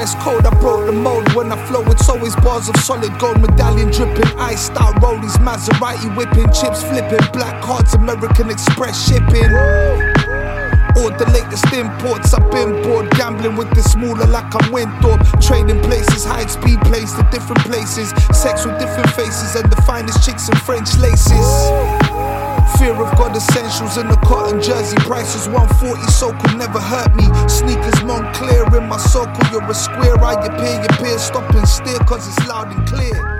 Dress code, I broke the mold. When I flow, it's always bars of solid gold. Medallion dripping, iced out rollies, Maserati whipping, chips flipping, black cards, American Express shipping. All the latest imports, I've been bored. Gambling with the smaller like I'm Winthrop. Trading places, high speed plays to different places. Sex with different faces and the finest chicks in French laces. Fear of God essentials in the cotton jersey. Prices 140, so could never hurt me. Sneakers Montclair in my circle, you're a square. I appear, stop and steer cause it's loud and clear.